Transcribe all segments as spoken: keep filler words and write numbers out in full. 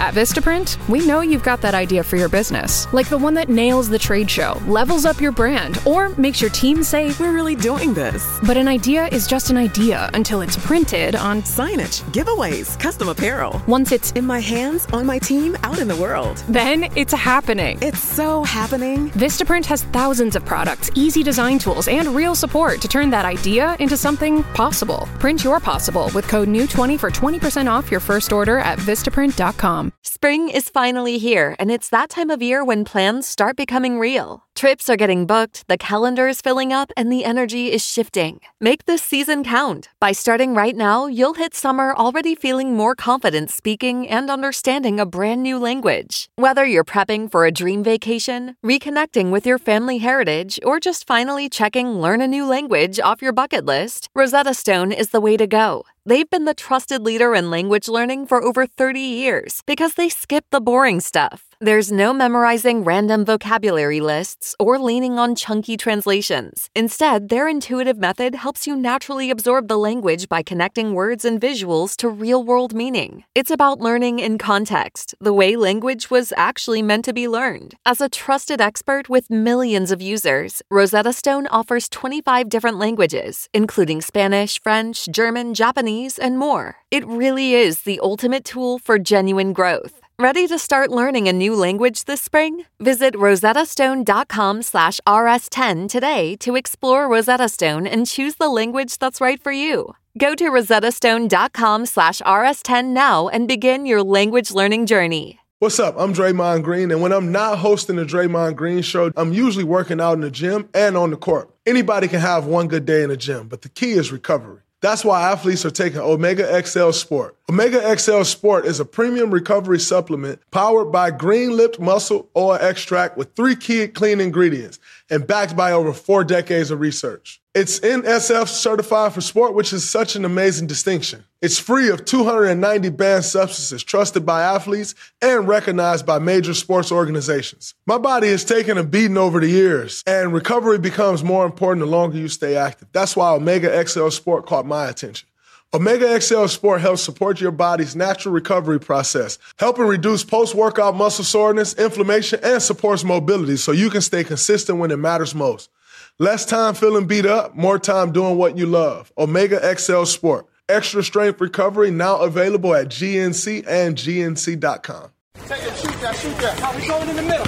At Vistaprint, we know you've got that idea for your business, like the one that nails the trade show, levels up your brand, or makes your team say, "We're really doing this." But an idea is just an idea until it's printed on signage, giveaways, custom apparel. Once it's in my hands, on my team, out in the world. Then it's happening. It's so happening. Vistaprint has thousands of products, easy design tools, and real support to turn that idea into something possible. Print your possible with code N E W twenty for twenty percent off your first order at Vistaprint dot com. Spring is finally here, and it's that time of year when plans start becoming real. Trips are getting booked, the calendar is filling up, and the energy is shifting. Make this season count. By starting right now, you'll hit summer already feeling more confident speaking and understanding a brand new language. Whether you're prepping for a dream vacation, reconnecting with your family heritage, or just finally checking learn a new language off your bucket list, Rosetta Stone is the way to go. They've been the trusted leader in language learning for over thirty years because they skip the boring stuff. There's no memorizing random vocabulary lists or leaning on chunky translations. Instead, their intuitive method helps you naturally absorb the language by connecting words and visuals to real-world meaning. It's about learning in context, the way language was actually meant to be learned. As a trusted expert with millions of users, Rosetta Stone offers twenty-five different languages, including Spanish, French, German, Japanese, and more. It really is the ultimate tool for genuine growth. Ready to start learning a new language this spring? Visit rosettastone.com slash rs10 today to explore Rosetta Stone and choose the language that's right for you. Go to rosettastone.com slash rs10 now and begin your language learning journey. What's up? I'm Draymond Green, and when I'm not hosting the Draymond Green Show, I'm usually working out in the gym and on the court. Anybody can have one good day in the gym, but the key is recovery. That's why athletes are taking Omega X L Sport. Omega X L Sport is a premium recovery supplement powered by green-lipped muscle oil extract with three key clean ingredients and backed by over four decades of research. It's N S F certified for sport, which is such an amazing distinction. It's free of two hundred ninety banned substances trusted by athletes and recognized by major sports organizations. My body has taken a beating over the years, and recovery becomes more important the longer you stay active. That's why Omega X L Sport caught my attention. Omega X L Sport helps support your body's natural recovery process, helping reduce post-workout muscle soreness, inflammation, and supports mobility so you can stay consistent when it matters most. Less time feeling beat up, more time doing what you love. Omega X L Sport. Extra strength recovery now available at G N C and G N C dot com. Take it, shoot that, shoot that. How we going in the middle?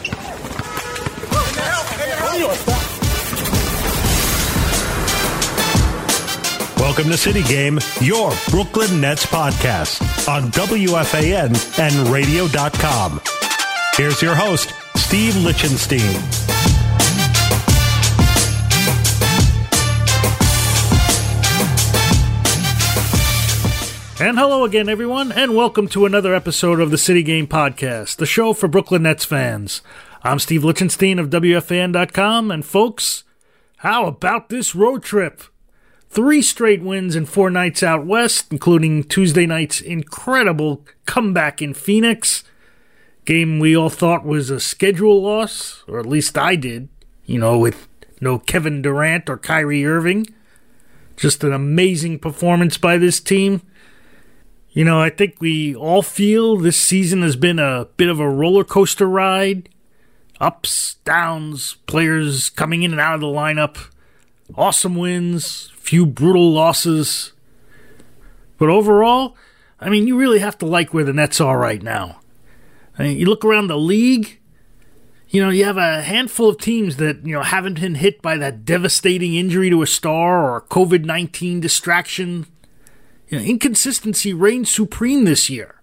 Welcome to City Game, your Brooklyn Nets podcast on W F A N and radio dot com. Here's your host, Steve Lichtenstein. And hello again, everyone, and welcome to another episode of the City Game Podcast, the show for Brooklyn Nets fans. I'm Steve Lichtenstein of W F A N dot com, and folks, how about this road trip? Three straight wins in four nights out west, including Tuesday night's incredible comeback in Phoenix. Game we all thought was a schedule loss, or at least I did, you know, with no Kevin Durant or Kyrie Irving. Just an amazing performance by this team. You know, I think we all feel this season has been a bit of a roller coaster ride. Ups, downs, players coming in and out of the lineup. Awesome wins, few brutal losses. But overall, I mean, you really have to like where the Nets are right now. I mean, you look around the league, you know, you have a handful of teams that, you know, haven't been hit by that devastating injury to a star or covid nineteen distraction. You know, inconsistency reigns supreme this year.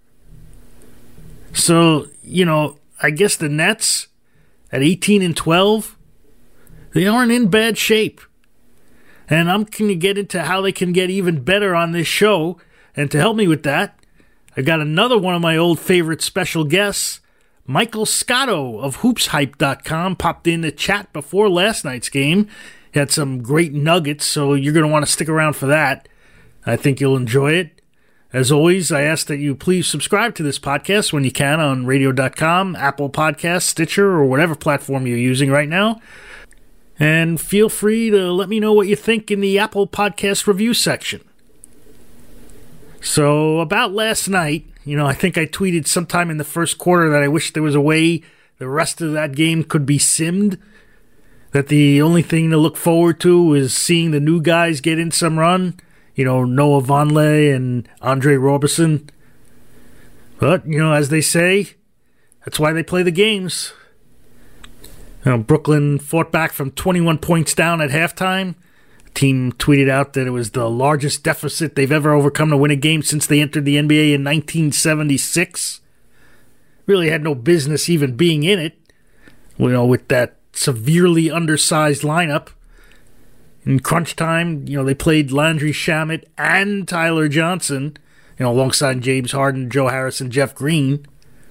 So, you know, I guess the Nets at eighteen and twelve, they aren't in bad shape. And I'm going to get into how they can get even better on this show. And to help me with that, I got another one of my old favorite special guests, Michael Scotto of hoops hype dot com, popped in to chat before last night's game. He had some great nuggets, so you're going to want to stick around for that. I think you'll enjoy it. As always, I ask that you please subscribe to this podcast when you can on radio dot com, Apple Podcasts, Stitcher, or whatever platform you're using right now. And feel free to let me know what you think in the Apple Podcast review section. So, about last night, You know, I think I tweeted sometime in the first quarter that I wish there was a way the rest of that game could be simmed. That the only thing to look forward to is seeing the new guys get in some run. You know, Noah Vonleh and Andre Roberson. But, you know, as they say, that's why they play the games. You know, Brooklyn fought back from twenty-one points down at halftime. The team tweeted out that it was the largest deficit they've ever overcome to win a game since they entered the N B A in nineteen seventy-six. Really had no business even being in it, you know, with that severely undersized lineup. In crunch time, you know, they played Landry Shamet and Tyler Johnson, you know, alongside James Harden, Joe Harris, and Jeff Green.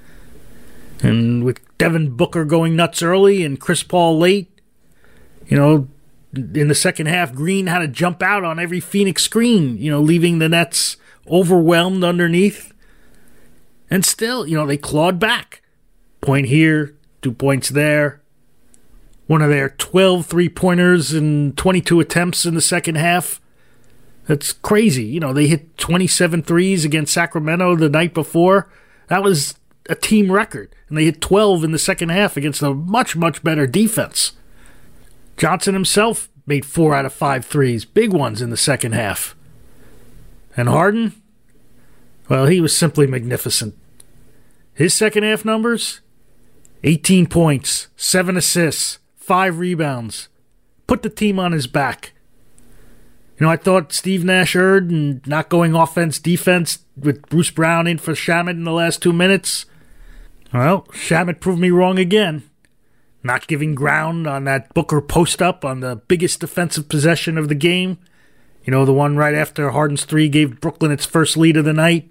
And with Devin Booker going nuts early and Chris Paul late, you know, in the second half, Green had to jump out on every Phoenix screen, you know, leaving the Nets overwhelmed underneath. And still, you know, they clawed back. Point here, two points there. One of their twelve three-pointers and twenty-two attempts in the second half. That's crazy. You know, they hit twenty-seven threes against Sacramento the night before. That was a team record. And they hit twelve in the second half against a much, much better defense. Johnson himself made four out of five threes. Big ones in the second half. And Harden? Well, he was simply magnificent. His second half numbers? eighteen points, seven assists, five rebounds. Put the team on his back. You know, I thought Steve Nash erred and not going offense-defense with Bruce Brown in for Shamet in the last two minutes. Well, Shamet proved me wrong again. Not giving ground on that Booker post-up on the biggest defensive possession of the game. You know, the one right after Harden's three gave Brooklyn its first lead of the night.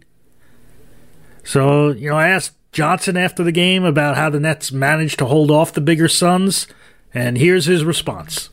So, you know, I asked Johnson after the game about how the Nets managed to hold off the bigger Suns, and here's his response.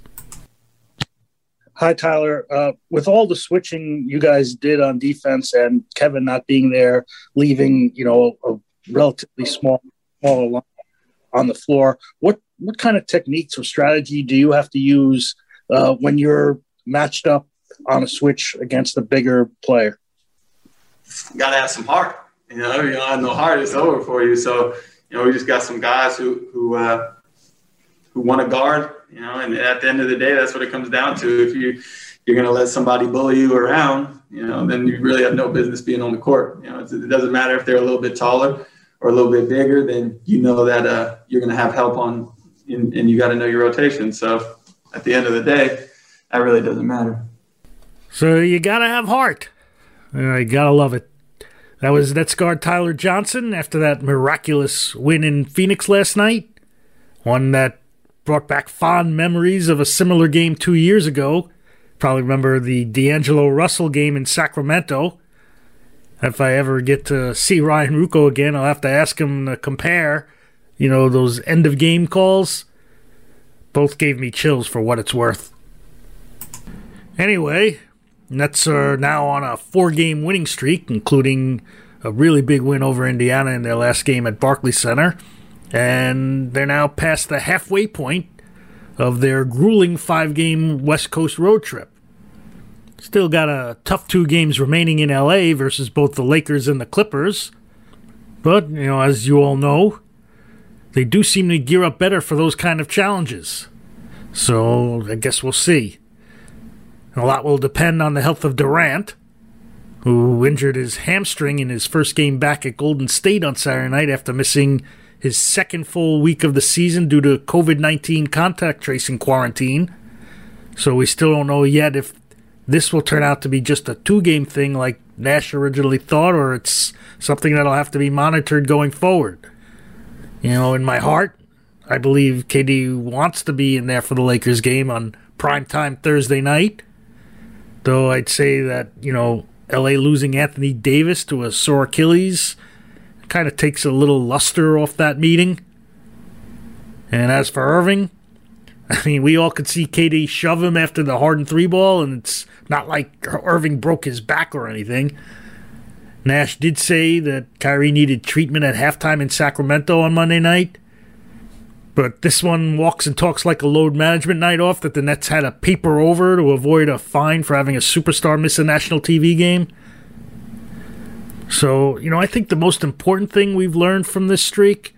Hi, Tyler. Uh, with all the switching you guys did on defense and Kevin not being there, leaving, you know, a relatively small, smaller line on the floor, what, what kind of techniques or strategy do you have to use uh, when you're matched up on a switch against a bigger player? You got to have some heart. You know, you don't have no heart, it's over for you. So, you know, we just got some guys who who uh, who want to guard. You know, and at the end of the day, that's what it comes down to. If you you're going to let somebody bully you around, you know, then you really have no business being on the court. You know, it's, it doesn't matter if they're a little bit taller or a little bit bigger. Then you know that uh, you're going to have help on, and, and you got to know your rotation. So, at the end of the day, that really doesn't matter. So you got to have heart. Uh, you got to love it. That was Nets guard Tyler Johnson after that miraculous win in Phoenix last night. One that brought back fond memories of a similar game two years ago. Probably remember the D'Angelo Russell game in Sacramento. If I ever get to see Ryan Ruocco again, I'll have to ask him to compare, you know, those end-of-game calls. Both gave me chills for what it's worth. Anyway, Nets are now on a four-game winning streak, including a really big win over Indiana in their last game at Barclays Center. And they're now past the halfway point of their grueling five-game West Coast road trip. Still got a tough two games remaining in L A versus both the Lakers and the Clippers. But, you know, as you all know, they do seem to gear up better for those kind of challenges. So I guess we'll see. And a lot will depend on the health of Durant, who injured his hamstring in his first game back at Golden State on Saturday night after missing his second full week of the season due to covid nineteen contact tracing quarantine. So we still don't know yet if this will turn out to be just a two-game thing like Nash originally thought, or it's something that'll have to be monitored going forward. You know, in my heart, I believe K D wants to be in there for the Lakers game on primetime Thursday night. Though I'd say that, you know, L A losing Anthony Davis to a sore Achilles kind of takes a little luster off that meeting. And as for Irving, I mean, we all could see K D shove him after the Harden three ball, and it's not like Irving broke his back or anything. Nash did say that Kyrie needed treatment at halftime in Sacramento on Monday night. But this one walks and talks like a load management night off that the Nets had to paper over to avoid a fine for having a superstar miss a national T V game. So, you know, I think the most important thing we've learned from this streak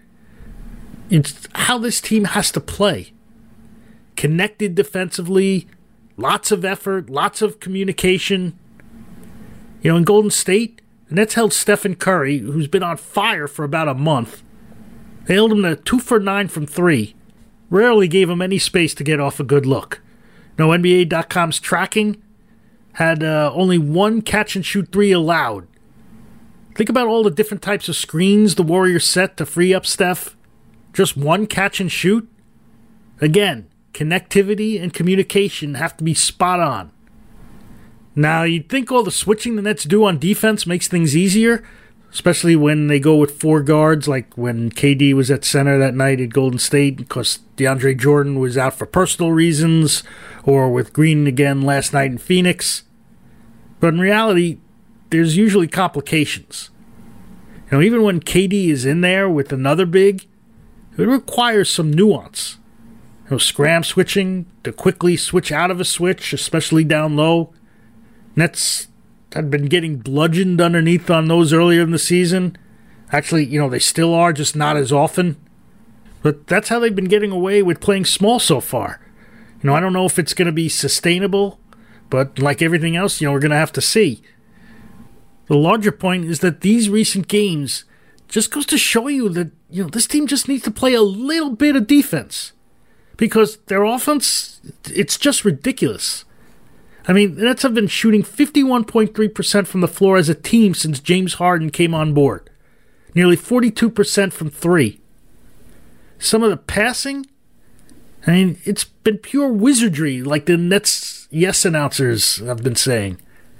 is how this team has to play. Connected defensively, lots of effort, lots of communication. You know, in Golden State, the Nets held Stephen Curry, who's been on fire for about a month. They held him to two for nine from three. Rarely gave him any space to get off a good look. Now, N B A dot com's tracking had uh, only one catch-and-shoot three allowed. Think about all the different types of screens the Warriors set to free up Steph. Just one catch-and-shoot? Again, connectivity and communication have to be spot on. Now, you'd think all the switching the Nets do on defense makes things easier, especially when they go with four guards, like when K D was at center that night at Golden State because DeAndre Jordan was out for personal reasons, or with Green again last night in Phoenix. But in reality, there's usually complications. You know, even when K D is in there with another big, it requires some nuance. You know, scram switching, to quickly switch out of a switch, especially down low. Nets had been getting bludgeoned underneath on those earlier in the season. Actually, you know, they still are, just not as often. But that's how they've been getting away with playing small so far. You know, I don't know if it's going to be sustainable, but like everything else, you know, we're going to have to see. The larger point is that these recent games just goes to show you that, you know, this team just needs to play a little bit of defense. Because their offense, it's just ridiculous. I mean, the Nets have been shooting fifty-one point three percent from the floor as a team since James Harden came on board. Nearly forty-two percent from three. Some of the passing, I mean, it's been pure wizardry, like the Nets yes announcers have been saying.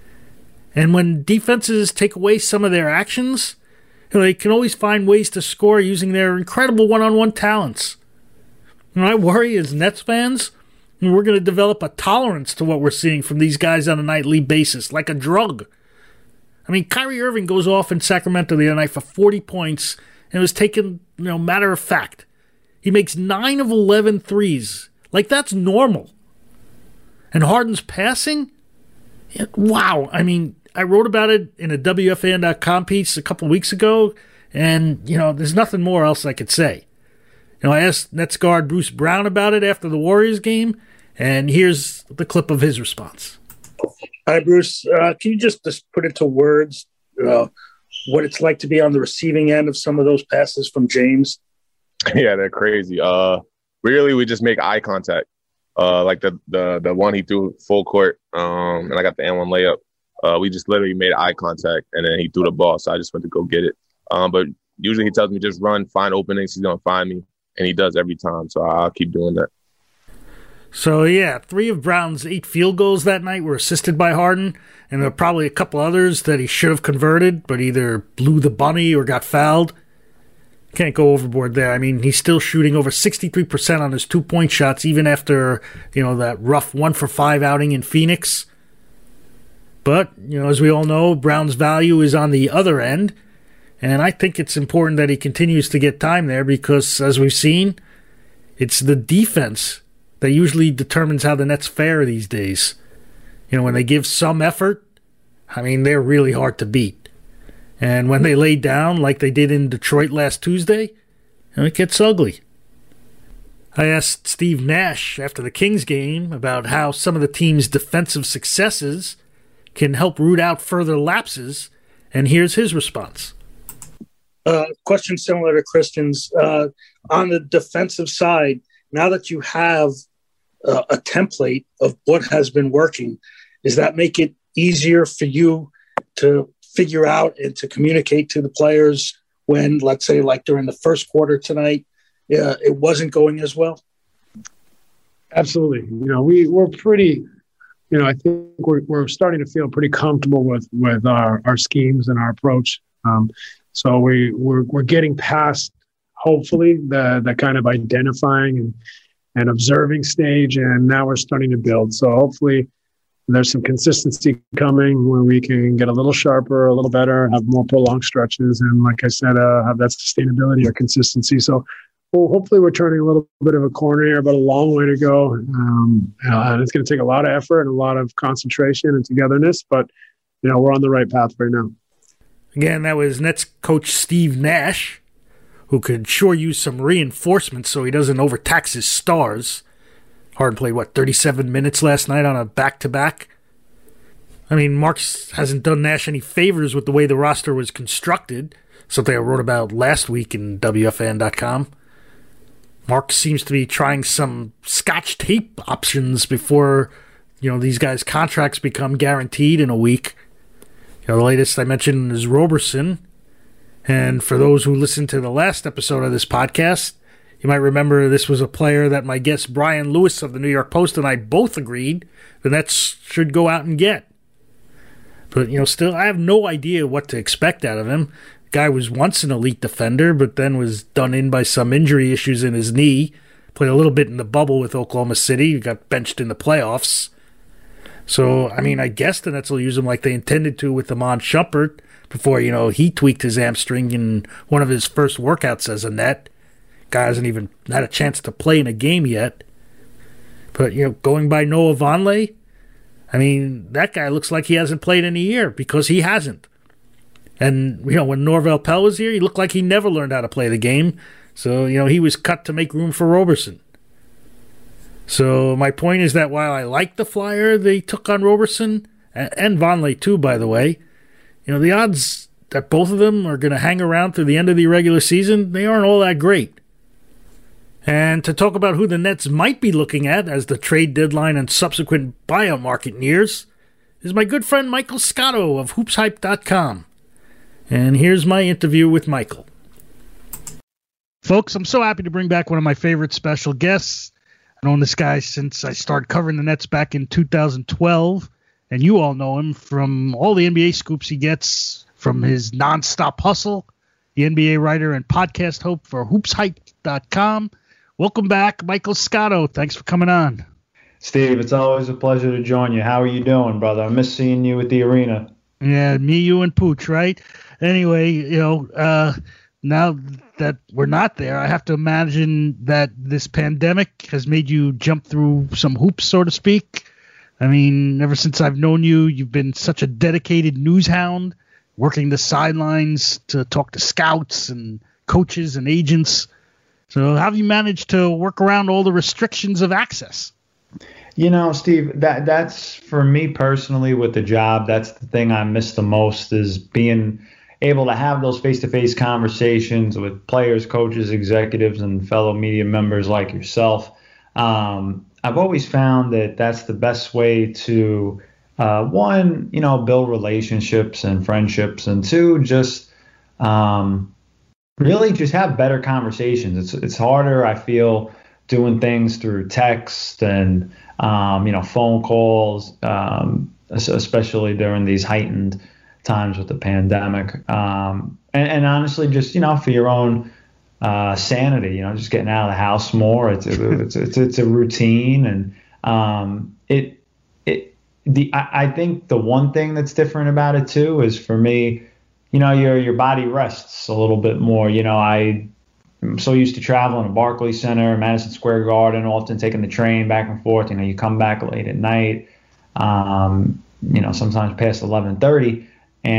And when defenses take away some of their actions, you know, they can always find ways to score using their incredible one-on-one talents. And I worry as Nets fans, we're going to develop a tolerance to what we're seeing from these guys on a nightly basis, like a drug. I mean, Kyrie Irving goes off in Sacramento the other night for forty points, and it was taken, you know, matter of fact. He makes nine of eleven threes. Like, that's normal. And Harden's passing? It, wow. I mean, I wrote about it in a W F A N dot com piece a couple weeks ago, and, you know, there's nothing more else I could say. You know, I asked Nets guard Bruce Brown about it after the Warriors game, and here's the clip of his response. Hi, Bruce. Uh, can you just, just put into words uh, what it's like to be on the receiving end of some of those passes from James? Yeah, they're crazy. Uh, really, we just make eye contact. Uh, like the, the the one he threw full court, um, and I got the and one layup. Uh, we just literally made eye contact, and then he threw the ball, so I just went to go get it. Um, but usually he tells me just run, find openings. He's going to find me, and he does every time, so I'll keep doing that. So, yeah, three of Brown's eight field goals that night were assisted by Harden, and there were probably a couple others that he should have converted, but either blew the bunny or got fouled. Can't go overboard there. I mean, he's still shooting over sixty-three percent on his two-point shots, even after, you know, that rough one-for-five outing in Phoenix. But, you know, as we all know, Brown's value is on the other end, and I think it's important that he continues to get time there because, as we've seen, it's the defense that usually determines how the Nets fare these days. You know, when they give some effort, I mean, they're really hard to beat. And when they lay down, like they did in Detroit last Tuesday, you know, it gets ugly. I asked Steve Nash after the Kings game about how some of the team's defensive successes can help root out further lapses, and here's his response. Uh, question similar to Christian's. Uh, on the defensive side, now that you have uh, a template of what has been working, does that make it easier for you to figure out and to communicate to the players when, let's say, like during the first quarter tonight, uh, it wasn't going as well? Absolutely. You know, we, we're pretty, you know, I think we're, we're starting to feel pretty comfortable with, with our, our schemes and our approach. Um, so we, we're, we're getting past, hopefully, the, the kind of identifying and, and observing stage, and now we're starting to build. So hopefully there's some consistency coming where we can get a little sharper, a little better, have more prolonged stretches, and like I said, uh, have that sustainability or consistency. So well, hopefully we're turning a little bit of a corner here, but a long way to go. Um, and it's going to take a lot of effort and a lot of concentration and togetherness, but you know, we're on the right path right now. Again, that was Nets coach Steve Nash, who could sure use some reinforcements so he doesn't overtax his stars. Harden played, what, thirty-seven minutes last night on a back-to-back? I mean, Marks hasn't done Nash any favors with the way the roster was constructed, something I wrote about last week in W F A N dot com. Marks seems to be trying some scotch tape options before, you know, these guys' contracts become guaranteed in a week. You know, the latest I mentioned is Roberson. And for those who listened to the last episode of this podcast, you might remember this was a player that my guest Brian Lewis of the New York Post and I both agreed the Nets should go out and get. But, you know, still, I have no idea what to expect out of him. The guy was once an elite defender, but then was done in by some injury issues in his knee. Played a little bit in the bubble with Oklahoma City. Got benched in the playoffs. So, I mean, I guess the Nets will use him like they intended to with Iman Shumpert before, you know, he tweaked his hamstring in one of his first workouts as a Net. Guy hasn't even had a chance to play in a game yet. But, you know, going by Noah Vonleh, I mean, that guy looks like he hasn't played in a year because he hasn't. And, you know, when Norvel Pelle was here, he looked like he never learned how to play the game. So, you know, he was cut to make room for Roberson. So my point is that while I like the flyer they took on Roberson, and Vonleh too, by the way, you know, the odds that both of them are going to hang around through the end of the regular season, they aren't all that great. And to talk about who the Nets might be looking at as the trade deadline and subsequent buyout market nears is my good friend Michael Scotto of hoops hype dot com. And here's my interview with Michael. Folks, I'm so happy to bring back one of my favorite special guests. I've known this guy since I started covering the Nets back in two thousand twelve, and you all know him from all the N B A scoops he gets from his nonstop hustle, the N B A writer and podcast host for hoops hype dot com. Welcome back, Michael Scotto. Thanks for coming on. Steve, it's always a pleasure to join you. How are you doing, brother? I miss seeing you at the arena. Yeah, me, you, and Pooch, right? Anyway, you know, uh, now that we're not there, I have to imagine that this pandemic has made you jump through some hoops, so to speak. I mean, ever since I've known you, you've been such a dedicated news hound, working the sidelines to talk to scouts and coaches and agents. So how have you managed to work around all the restrictions of access? You know, Steve, that that's for me personally with the job, that's the thing I miss the most is being able to have those face-to-face conversations with players, coaches, executives, and fellow media members like yourself. Um, I've always found that that's the best way to, uh, one, you know, build relationships and friendships, and two, just um, really just have better conversations. It's it's harder, I feel, doing things through text and, um, you know, phone calls, um, especially during these heightened times with the pandemic. Um, and, and honestly, just, you know, for your own uh, sanity, you know, just getting out of the house more. It's a, it's, it's, it's a routine. And um, it, it, the, I, I think the one thing that's different about it too is for me, you know, your, your body rests a little bit more. You know, I, I'm so used to traveling to Barclays Center, Madison Square Garden, often taking the train back and forth. You know, you come back late at night, um, you know, sometimes past eleven thirty.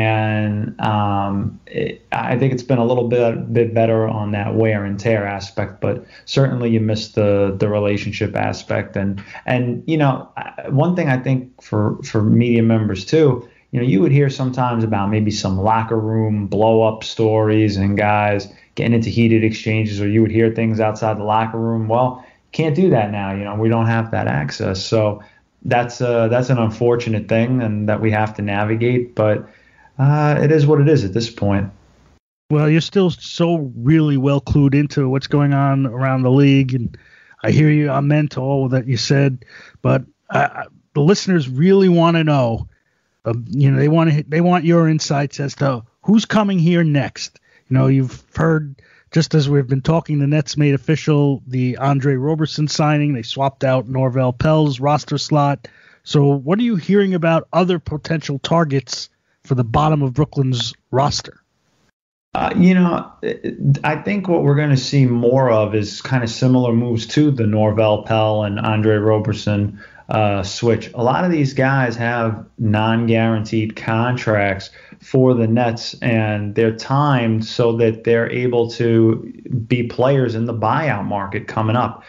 And um, it, I think it's been a little bit bit better on that wear and tear aspect, but certainly you miss the the relationship aspect. And, and you know, one thing I think for, for media members too, you know, you would hear sometimes about maybe some locker room blow up stories and guys getting into heated exchanges, or you would hear things outside the locker room. Well, can't do that now. You know, we don't have that access. So that's uh, that's an unfortunate thing, and that we have to navigate. But uh, it is what it is at this point. Well, you're still so really well clued into what's going on around the league, and I hear you. I meant all that you said, but uh, the listeners really want to know. Uh, you know, they want to. They want your insights as to who's coming here next. You know, you've heard, just as we've been talking, the Nets made official the Andre Roberson signing. They swapped out Norvel Pelle's roster slot. So what are you hearing about other potential targets for the bottom of Brooklyn's roster? Uh, you know, I think what we're going to see more of is kind of similar moves to the Norvel Pelle and Andre Roberson uh, switch. A lot of these guys have non-guaranteed contracts for the Nets, and they're timed so that they're able to be players in the buyout market coming up.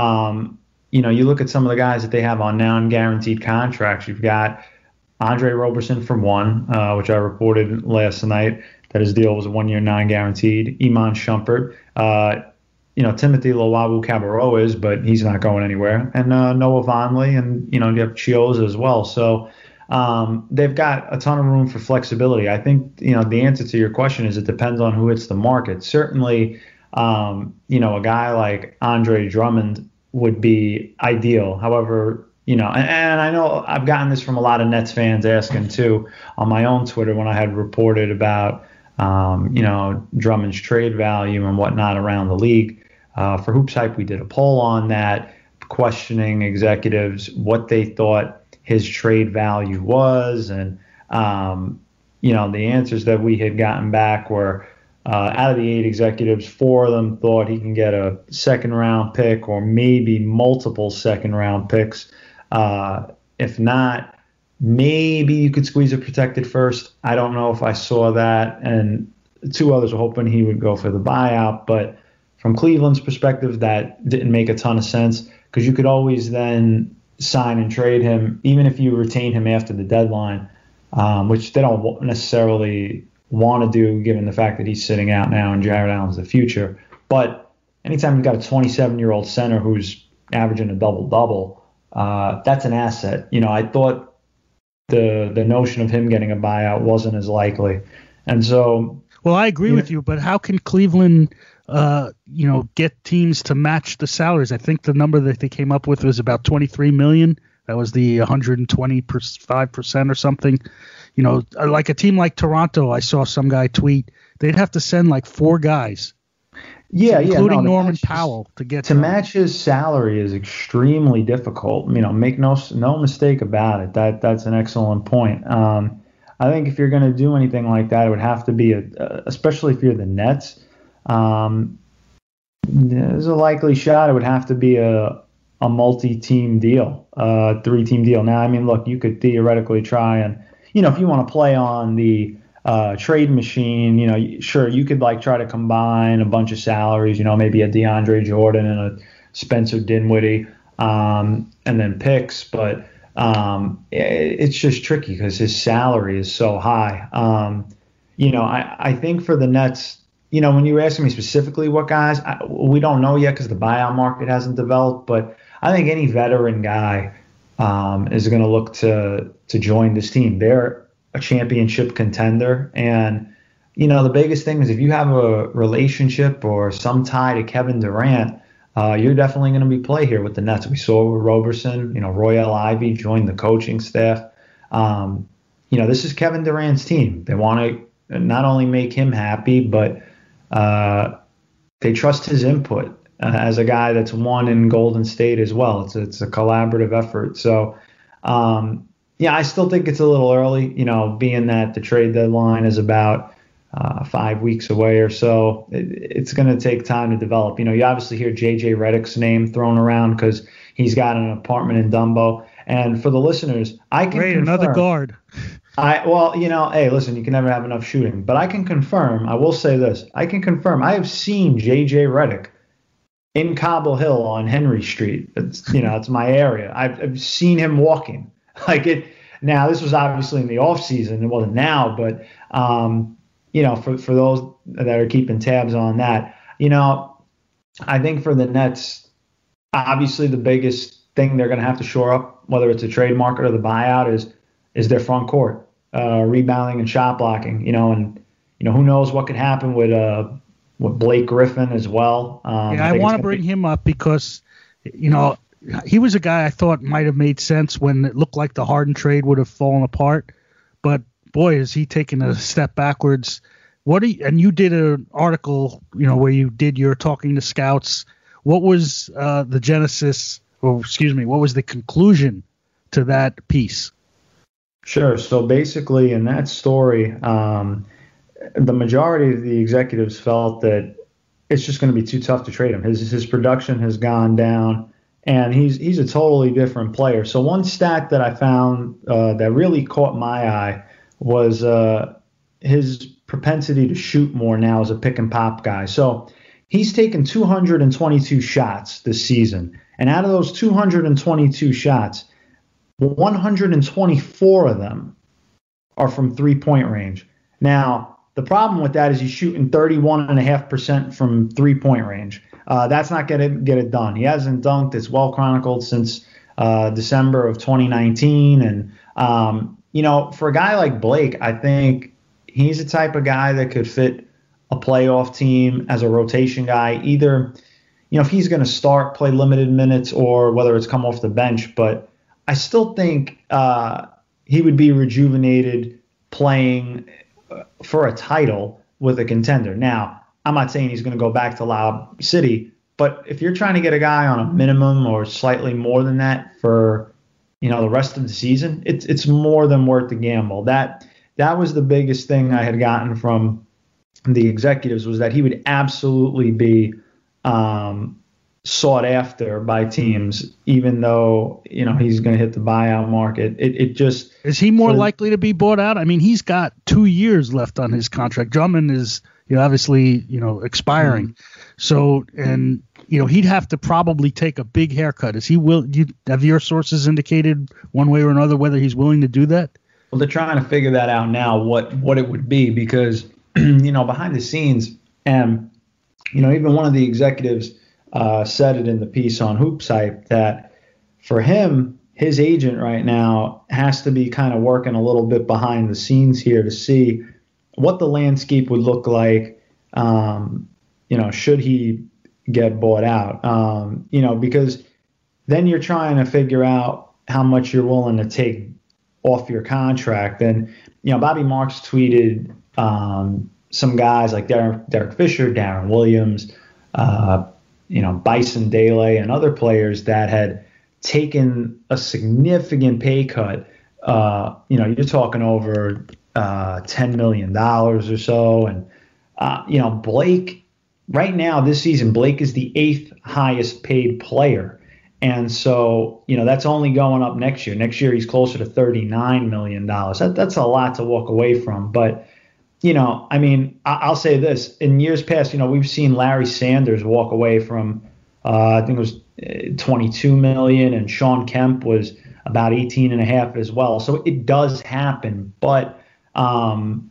Um, you know, you look at some of the guys that they have on non-guaranteed contracts. You've got Andre Roberson for one, uh, which I reported last night, that his deal was a one-year non-guaranteed. Iman Shumpert, uh, you know, Timothy Luwawu-Cabarrot is, but he's not going anywhere. And uh, Noah Vonleh, and, you know, you have Chiozza as well. So um, they've got a ton of room for flexibility. I think, you know, the answer to your question is it depends on who hits the market. Certainly, um, you know, a guy like Andre Drummond would be ideal. However, you know, and, and I know I've gotten this from a lot of Nets fans asking too on my own Twitter when I had reported about, um, you know, Drummond's trade value and whatnot around the league. Uh, for Hoops Hype, we did a poll on that, questioning executives what they thought his trade value was. And, um, you know, the answers that we had gotten back were, Uh, out of the eight executives, four of them thought he can get a second round pick or maybe multiple second round picks. Uh, if not, maybe you could squeeze a protected first. I don't know if I saw that. And two others were hoping he would go for the buyout. But from Cleveland's perspective, that didn't make a ton of sense because you could always then sign and trade him, even if you retain him after the deadline, um, which they don't necessarily want to do given the fact that he's sitting out now and Jared Allen's the future. But anytime you've got a twenty-seven-year-old center who's averaging a double-double, uh, that's an asset. You know, I thought the the notion of him getting a buyout wasn't as likely. And so... Well, I agree you with know, you, but how can Cleveland, uh, you know, get teams to match the salaries? I think the number that they came up with was about twenty-three million dollars. That was the one hundred twenty-five percent or something. You know, like a team like Toronto, I saw some guy tweet, they'd have to send like four guys. Yeah, including yeah, no, Norman his, Powell to get to to match his salary is extremely difficult. You know, make no no mistake about it. That that's an excellent point. Um, I think if you're going to do anything like that, it would have to be a, especially if you're the Nets. Um, there's a likely shot it would have to be a a multi-team deal, a three-team deal. Now, I mean, look, you could theoretically try and, you know, if you want to play on the uh, trade machine, you know, sure, you could like try to combine a bunch of salaries, you know, maybe a DeAndre Jordan and a Spencer Dinwiddie, um, and then picks. But um, it, it's just tricky because his salary is so high. Um, you know, I, I think for the Nets, you know, when you were asking me specifically what guys, I, we don't know yet because the buyout market hasn't developed, but I think any veteran guy um, is going to look to to join this team. They're a championship contender. And, you know, the biggest thing is if you have a relationship or some tie to Kevin Durant, uh, you're definitely going to be play here with the Nets. We saw with Roberson, you know, Royal Ivey joined the coaching staff. Um, you know, this is Kevin Durant's team. They want to not only make him happy, but uh, they trust his input. Uh, as a guy that's won in Golden State as well. It's it's a collaborative effort. So, um, yeah, I still think it's a little early, you know, being that the trade deadline is about uh, five weeks away or so. It, it's going to take time to develop. You know, you obviously hear J J Redick's name thrown around because he's got an apartment in Dumbo. And for the listeners, I can Great, confirm, another guard. I well, you know, hey, listen, you can never have enough shooting. But I can confirm, I will say this, I can confirm I have seen J J Redick in Cobble Hill on Henry Street. It's, you know, it's my area. I've, I've seen him walking. Like it. Now, this was obviously in the off season. It wasn't now, but um, you know, for for those that are keeping tabs on that, you know, I think for the Nets, obviously the biggest thing they're going to have to shore up, whether it's a trade market or the buyout, is is their front court, uh, rebounding and shot blocking. You know, and you know who knows what could happen with uh. with Blake Griffin as well. Um, yeah, I, I want to bring be- him up because, you know, he was a guy I thought might have made sense when it looked like the Harden trade would have fallen apart. But, boy, is he taking a step backwards. What do you, and you did an article, you know, where you did your talking to scouts. What was uh, the genesis, or excuse me, what was the conclusion to that piece? Sure. So basically in that story, um, the majority of the executives felt that it's just going to be too tough to trade him. His his production has gone down, and he's he's a totally different player. So one stat that I found uh, that really caught my eye was uh, his propensity to shoot more now as a pick and pop guy. So he's taken two hundred twenty-two shots this season, and out of those two hundred twenty-two shots, one hundred twenty-four of them are from three-point range. Now, the problem with that is he's shooting thirty-one point five percent from three-point range. Uh, that's not going to get it done. He hasn't dunked. It's well chronicled since uh, December of twenty nineteen. And, um, you know, for a guy like Blake, I think he's the type of guy that could fit a playoff team as a rotation guy, either, you know, if he's going to start, play limited minutes, or whether it's come off the bench. But I still think uh, he would be rejuvenated playing for a title with a contender. Now, I'm not saying he's going to go back to Lob City, but if you're trying to get a guy on a minimum or slightly more than that for, you know, the rest of the season, it's it's more than worth the gamble. That that was the biggest thing I had gotten from the executives, was that he would absolutely be um, sought after by teams, even though, you know, he's going to hit the buyout market. It, it just is he more for, likely to be bought out? I mean, he's got two years left on his contract. Drummond is, you know, obviously, you know, expiring. Mm-hmm. So, and you know, he'd have to probably take a big haircut. Is he will? You have your sources indicated one way or another whether he's willing to do that? Well, they're trying to figure that out now. What what it would be, because you know, behind the scenes, and you know, even one of the executives Uh, said it in the piece on Hoops Hype that for him, his agent right now has to be kind of working a little bit behind the scenes here to see what the landscape would look like, um, you know, should he get bought out, um, you know, because then you're trying to figure out how much you're willing to take off your contract. And, you know, Bobby Marks tweeted um, some guys like Derek, Derek Fisher, Darren Williams, uh, you know, Bison Dele and other players that had taken a significant pay cut. Uh, you know, you're talking over uh, ten million dollars or so. And, uh, you know, Blake, right now this season, Blake is the eighth highest paid player. And so, you know, that's only going up next year. Next year, he's closer to thirty-nine million dollars. That, that's a lot to walk away from. But, you know, I mean, I'll say this. In years past, you know, we've seen Larry Sanders walk away from, uh, I think it was twenty-two million dollars, and Sean Kemp was about eighteen and a half as well. So it does happen, but um,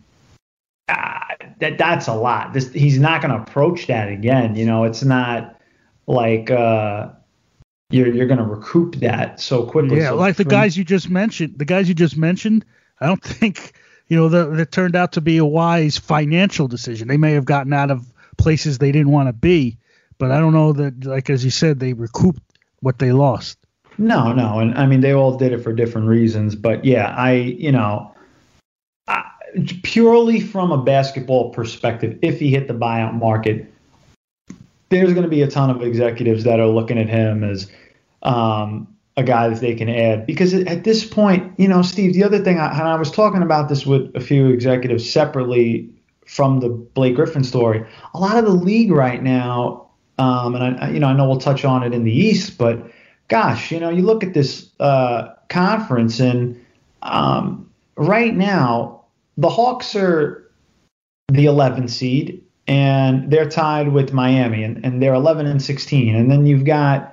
uh, that that's a lot. This, he's not going to approach that again. You know, it's not like uh, you're you're going to recoup that so quickly. Yeah, so like the from, guys you just mentioned, the guys you just mentioned, I don't think, you know, that turned out to be a wise financial decision. They may have gotten out of places they didn't want to be, but I don't know that, like, as you said, they recouped what they lost. No, no. And I mean, they all did it for different reasons. But yeah, I, you know, I, purely from a basketball perspective, if he hit the buyout market, there's going to be a ton of executives that are looking at him as, um, a guy that they can add, because at this point, you know, Steve, the other thing, I, and I was talking about this with a few executives separately from the Blake Griffin story, a lot of the league right now, um, and I, you know, I know we'll touch on it in the East, but gosh, you know, you look at this uh, conference, and um, right now the Hawks are the eleventh seed, and they're tied with Miami, and, and they're eleven and sixteen, and then you've got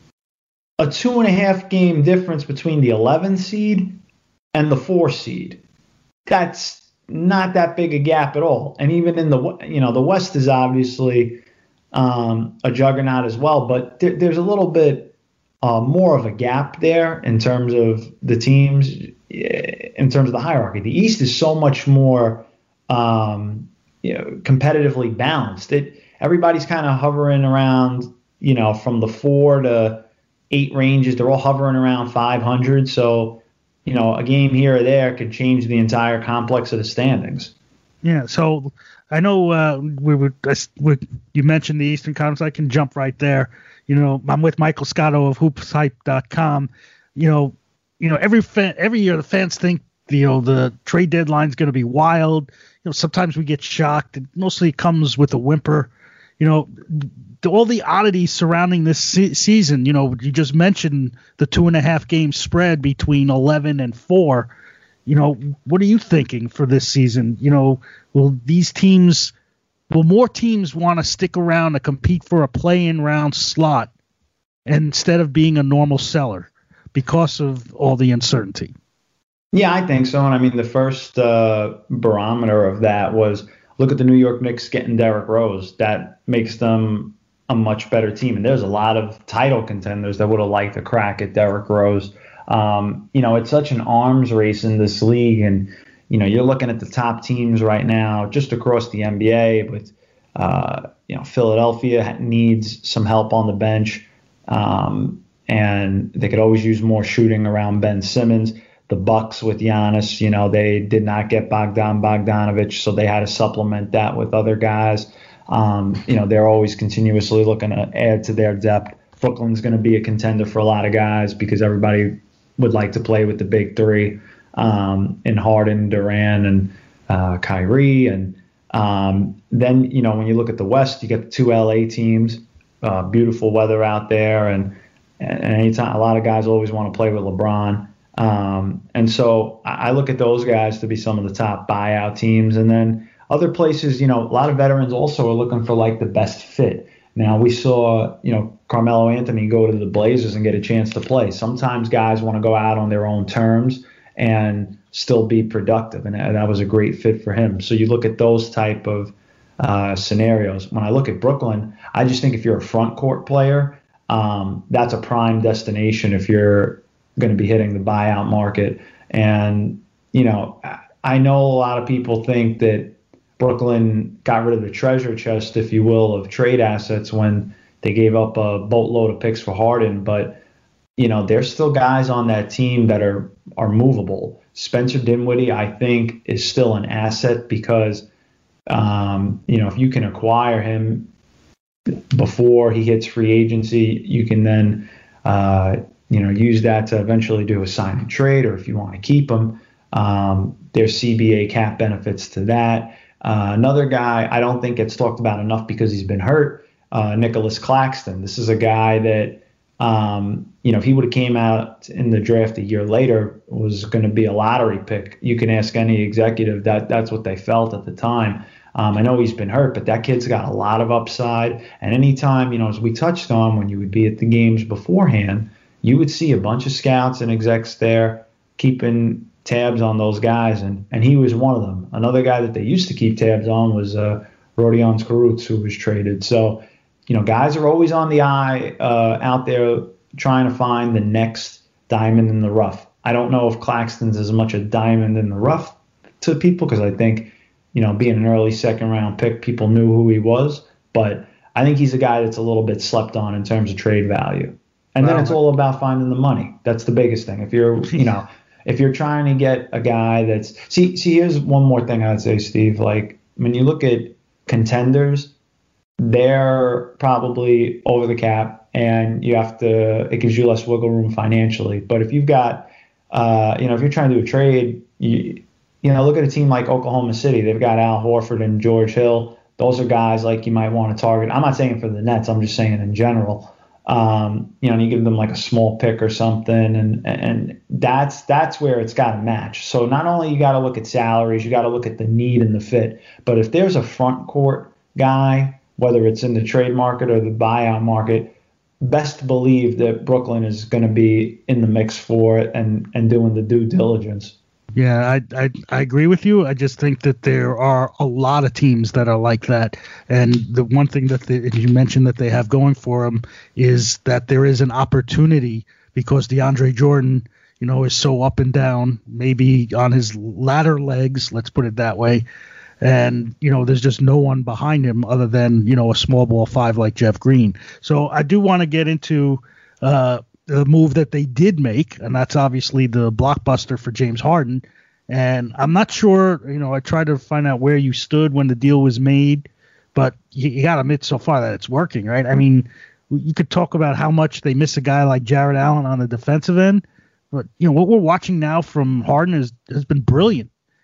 a two and a half game difference between the eleventh seed and the four seed. That's not that big a gap at all. And even in the, you know, the West is obviously um, a juggernaut as well, but there, there's a little bit uh, more of a gap there in terms of the teams, in terms of the hierarchy. The East is so much more um, you know, competitively balanced. It, everybody's kind of hovering around, you know, from the four to eight ranges. They're all hovering around five hundred. So, you know, a game here or there could change the entire complex of the standings. Yeah. So I know uh, we were, we, you mentioned the Eastern Conference. I can jump right there. You know, I'm with Michael Scotto of hoops hype dot com. You know, you know, every fan, every year the fans think, you know, the trade deadline is going to be wild. know, sometimes we get shocked. It mostly comes with a whimper. You know, the, all the oddities surrounding this se- season. You know, you just mentioned the two and a half game spread between eleven and four. You know, what are you thinking for this season? You know, will these teams, will more teams want to stick around to compete for a play-in round slot instead of being a normal seller because of all the uncertainty? Yeah, I think so. And I mean, the first uh, barometer of that was look at the New York Knicks getting Derrick Rose. That makes them a much better team. And there's a lot of title contenders that would have liked a crack at Derrick Rose. Um, you know, it's such an arms race in this league. And, you know, you're looking at the top teams right now just across the N B A. But, uh, you know, Philadelphia needs some help on the bench. Um, and they could always use more shooting around Ben Simmons. The Bucks with Giannis, you know, they did not get Bogdan Bogdanovic, so they had to supplement that with other guys. Um, you know, they're always continuously looking to add to their depth. Brooklyn's going to be a contender for a lot of guys because everybody would like to play with the big three um, in Harden, Durant, and uh, Kyrie. And um, then, you know, when you look at the West, you get the two L A teams, uh, beautiful weather out there. And, and anytime, a lot of guys always want to play with LeBron. Um, and so I look at those guys to be some of the top buyout teams. And then other places, you know, a lot of veterans also are looking for like the best fit. Now we saw, you know, Carmelo Anthony go to the Blazers and get a chance to play. Sometimes guys want to go out on their own terms and still be productive. And that was a great fit for him. So you look at those type of uh, scenarios. When I look at Brooklyn, I just think if you're a front court player, um, that's a prime destination if you're going to be hitting the buyout market. And, you know, I know a lot of people think that Brooklyn got rid of the treasure chest, if you will, of trade assets when they gave up a boatload of picks for Harden. But, you know, there's still guys on that team that are, are movable. Spencer Dinwiddie, I think, is still an asset because, um, you know, if you can acquire him before he hits free agency, you can then, uh, you know, use that to eventually do a sign and trade, or if you want to keep him, um, there's C B A cap benefits to that. Uh, another guy I don't think gets talked about enough because he's been hurt, uh, Nicholas Claxton. This is a guy that, um, you know, if he would have came out in the draft a year later, was going to be a lottery pick. You can ask any executive that that's what they felt at the time. Um, I know he's been hurt, but that kid's got a lot of upside. And anytime, you know, as we touched on when you would be at the games beforehand, you would see a bunch of scouts and execs there keeping tabs on those guys, and, and he was one of them. Another guy that they used to keep tabs on was uh, Rodion Kurucs, who was traded. So, you know, guys are always on the eye uh, out there trying to find the next diamond in the rough. I don't know if Claxton's as much a diamond in the rough to people because I think, you know, being an early second round pick, people knew who he was. But I think he's a guy that's a little bit slept on in terms of trade value. And then it's all about finding the money. That's the biggest thing. If you're, you know, if you're trying to get a guy that's see, see, here's one more thing I'd say, Steve. Like when you look at contenders, they're probably over the cap, and you have to. It gives you less wiggle room financially. But if you've got, uh, you know, if you're trying to do a trade, you, you know, look at a team like Oklahoma City. They've got Al Horford and George Hill. Those are guys like you might want to target. I'm not saying for the Nets. I'm just saying in general. Um, you know, and you give them like a small pick or something, and and that's that's where it's got to match. So not only you got to look at salaries, you got to look at the need and the fit. But if there's a front court guy, whether it's in the trade market or the buyout market, best believe that Brooklyn is going to be in the mix for it and and doing the due diligence. Yeah, I, I I agree with you. I just think that there are a lot of teams that are like that. And the one thing that they, you mentioned that they have going for them is that there is an opportunity because DeAndre Jordan, you know, is so up and down, maybe on his latter legs, let's put it that way. And, you know, there's just no one behind him other than, you know, a small ball five like Jeff Green. So I do want to get into uh, the move that they did make, and that's obviously the blockbuster for James Harden. And I'm not sure, you know, I tried to find out where you stood when the deal was made, but you, you got to admit so far that it's working, right? I mean, you could talk about how much they miss a guy like Jarrett Allen on the defensive end, but, you know, what we're watching now from Harden is, has been brilliant.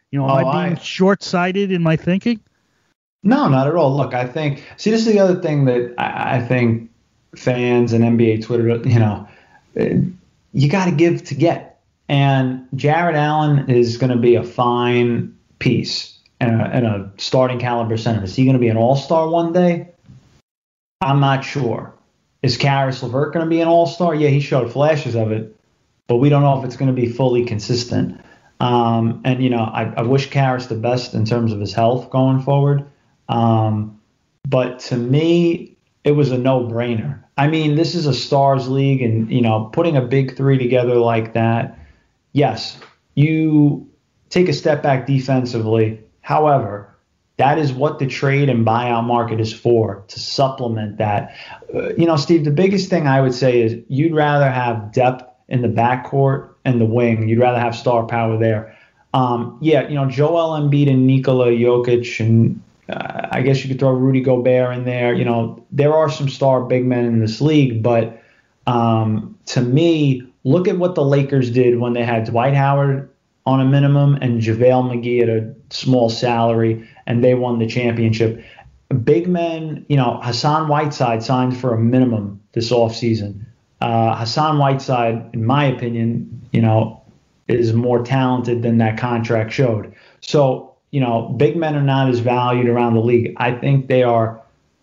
You know, Oh, am I being I- short-sighted in my thinking? No, not at all. Look, I think, see, this is the other thing that I, I think fans and N B A Twitter, you know, eh, you got to give to get. And Jared Allen is going to be a fine piece and a, and a starting caliber center. Is he going to be an all-star one day? I'm not sure. Is Karis LeVert going to be an all-star? Yeah, he showed flashes of it, but we don't know if it's going to be fully consistent. Um, and, you know, I, I wish Karis the best in terms of his health going forward. Um, but to me, it was a no-brainer. I mean, this is a stars league, and, you know, putting a big three together like that, yes, you take a step back defensively. However, that is what the trade and buyout market is for, to supplement that. Uh, you know, Steve, the biggest thing I would say is you'd rather have depth in the backcourt and the wing. You'd rather have star power there. Um, yeah, you know, Joel Embiid and Nikola Jokic, and uh, I guess you could throw Rudy Gobert in there. You know, there are some star big men in this league, but um, to me, look at what the Lakers did when they had Dwight Howard on a minimum and JaVale McGee at a small salary, and they won the championship. Big men, you know, Hassan Whiteside signed for a minimum this offseason. Uh, Hassan Whiteside, in my opinion, you know, is more talented than that contract showed. So, you know, big men are not as valued around the league. I think they are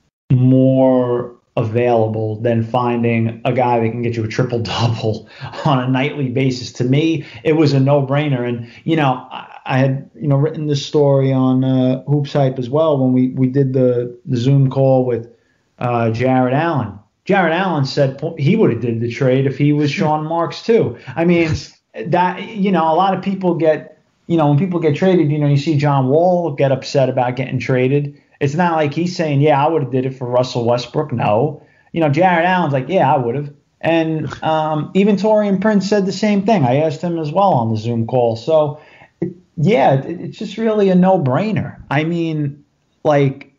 more available than finding a guy that can get you a triple double on a nightly basis. To me, it was a no brainer. And, you know, I, I had, you know, written this story on uh, Hoops Hype as well when we, we did the, the Zoom call with uh, Jared Allen. Jared Allen said he would have did the trade if he was Sean Marks too. I mean, that, you know, a lot of people get, you know, when people get traded, you know, you see John Wall get upset about getting traded. It's not like he's saying, yeah, I would have did it for Russell Westbrook. No. You know, Jared Allen's like, yeah, I would have. And um, even Taurean Prince said the same thing. I asked him as well on the Zoom call. So, it, yeah, it, it's just really a no-brainer. I mean, like,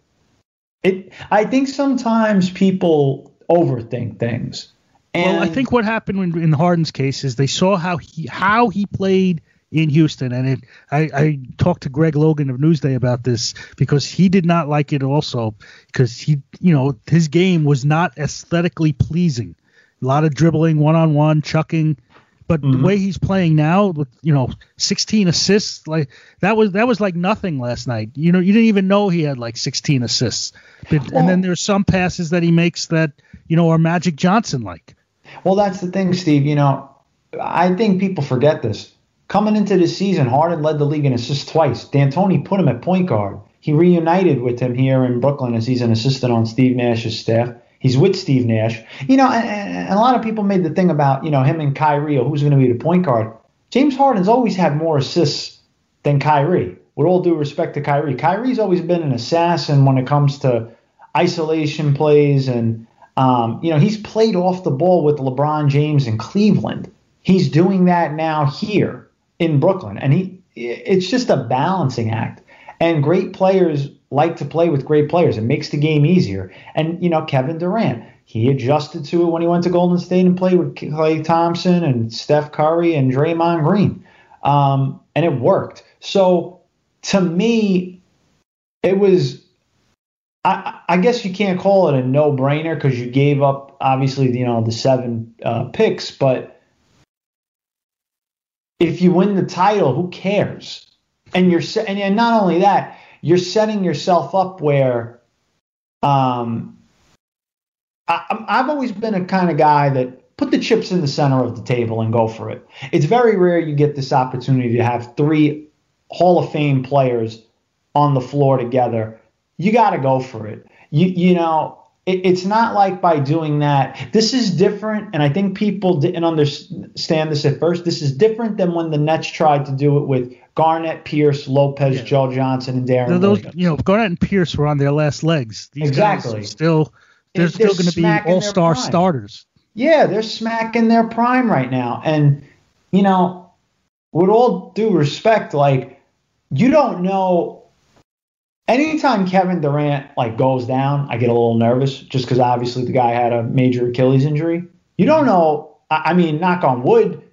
it. I think sometimes people overthink things. And well, I think what happened in, in Harden's case is they saw how he how he played in Houston, and it, I, I talked to Greg Logan of Newsday about this because he did not like it also because he, you know, his game was not aesthetically pleasing. A lot of dribbling, one-on-one, chucking, but mm-hmm. the way he's playing now, with, you know, sixteen assists, like that was that was like nothing last night. You know, you didn't even know he had like sixteen assists. But, well, and then there's some passes that he makes that, you know, are Magic Johnson like. Well, that's the thing, Steve. You know, I think people forget this. Coming into this season, Harden led the league in assists twice. D'Antoni put him at point guard. He reunited with him here in Brooklyn as he's an assistant on Steve Nash's staff. He's with Steve Nash. You know, and, and a lot of people made the thing about, you know, him and Kyrie or who's going to be the point guard. James Harden's always had more assists than Kyrie. With all due respect to Kyrie, Kyrie's always been an assassin when it comes to isolation plays. And, um, you know, he's played off the ball with LeBron James in Cleveland. He's doing that now here in Brooklyn. And he it's just a balancing act. And great players like to play with great players. It makes the game easier. And, you know, Kevin Durant, he adjusted to it when he went to Golden State and played with Klay Thompson and Steph Curry and Draymond Green. Um, and it worked. So to me, it was, I, I guess you can't call it a no-brainer because you gave up, obviously, you know, the seven uh, picks. But if you win the title, who cares? And you're and, and not only that, you're setting yourself up where um, I, I've always been a kind of guy that put the chips in the center of the table and go for it. It's very rare you get this opportunity to have three Hall of Fame players on the floor together. You got to go for it. You you know, it, it's not like by doing that. This is different, and I think people didn't understand this at first. This is different than when the Nets tried to do it with Garnett, Pierce, Lopez, yeah. Joe Johnson, and Darren Those, Williams. You know, Garnett and Pierce were on their last legs. These exactly. guys are still, they're, they're still going to be all-star starters. Yeah, they're smacking their prime right now. And, you know, with all due respect, like, you don't know. Anytime Kevin Durant, like, goes down, I get a little nervous just because obviously the guy had a major Achilles injury. You don't know. I mean, knock on wood,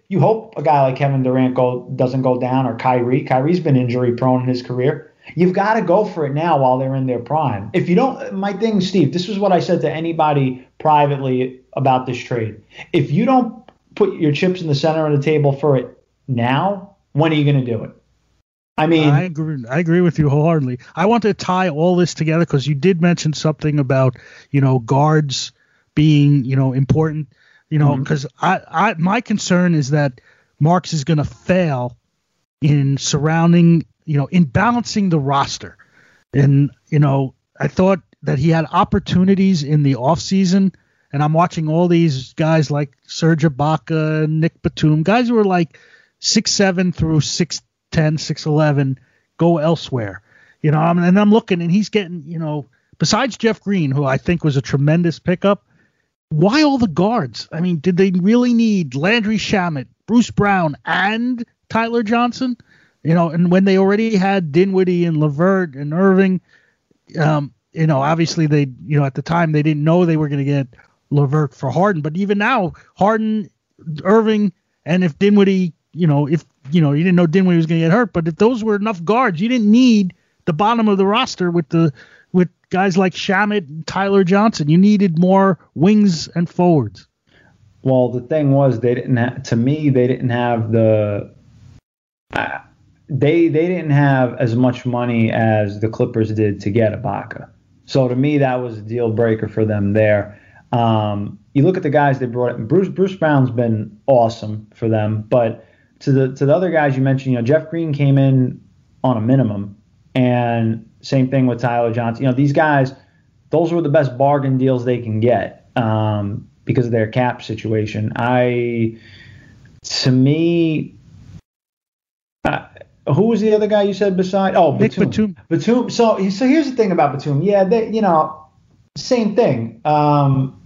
you hope a guy like Kevin Durant go, doesn't go down, or Kyrie. Kyrie's been injury prone in his career. You've got to go for it now while they're in their prime. If you don't, my thing, Steve, this is what I said to anybody privately about this trade. If you don't put your chips in the center of the table for it now, when are you going to do it? I mean, I agree. I agree with you wholeheartedly. I want to tie all this together because you did mention something about, you know, guards being, you know, important, you know, because mm-hmm. I, I, my concern is that Marks is going to fail in surrounding, you know, in balancing the roster. And, you know, I thought that he had opportunities in the offseason, and I'm watching all these guys like Serge Ibaka, Nick Batum, guys who are like six seven through six ten, six eleven, go elsewhere. You know, I mean, and I'm looking, and he's getting, you know, besides Jeff Green, who I think was a tremendous pickup, why all the guards? I mean, did they really need Landry Shamet, Bruce Brown, and Tyler Johnson? You know, and when they already had Dinwiddie and LeVert and Irving, um, you know, obviously they, you know, at the time they didn't know they were going to get LeVert for Harden, but even now, Harden, Irving, and if Dinwiddie, you know, if, you know, you didn't know Dinwiddie was going to get hurt, but if those were enough guards, you didn't need the bottom of the roster with the with guys like Shamet and Tyler Johnson. You needed more wings and forwards. Well, the thing was, they didn't have, to me, they didn't have the uh, they they didn't have as much money as the Clippers did to get Ibaka. So to me, that was a deal breaker for them there. Um, you look at the guys they brought in. Bruce Bruce Brown's been awesome for them, but to the to the other guys you mentioned, you know, Jeff Green came in on a minimum, and same thing with Tyler Johnson. You know, these guys, those were the best bargain deals they can get um, because of their cap situation. I, to me, uh, who was the other guy you said beside? Oh, Nick Batum. Batum. Batum. So, so here's the thing about Batum. Yeah, they, you know, same thing. Um,